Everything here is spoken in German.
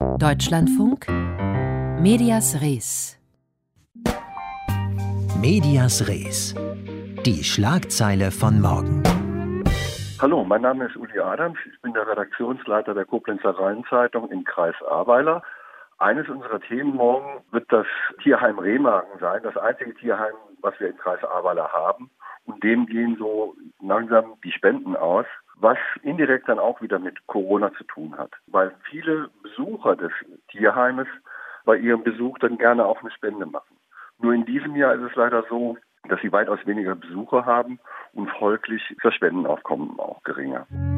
Deutschlandfunk Medias Res. Medias Res. Die Schlagzeile von morgen. Hallo, mein Name ist Uli Adams. Ich bin der Redaktionsleiter der Koblenzer Rheinzeitung im Kreis Ahrweiler. Eines unserer Themen morgen wird das Tierheim Remagen sein, das einzige Tierheim, was wir im Kreis Ahrweiler haben. Und dem gehen so langsam die Spenden aus, was indirekt dann auch wieder mit Corona zu tun hat. Weil viele Besucher des Tierheimes bei ihrem Besuch dann gerne auch eine Spende machen. Nur in diesem Jahr ist es leider so, dass sie weitaus weniger Besucher haben und folglich ist das Spendenaufkommen auch geringer.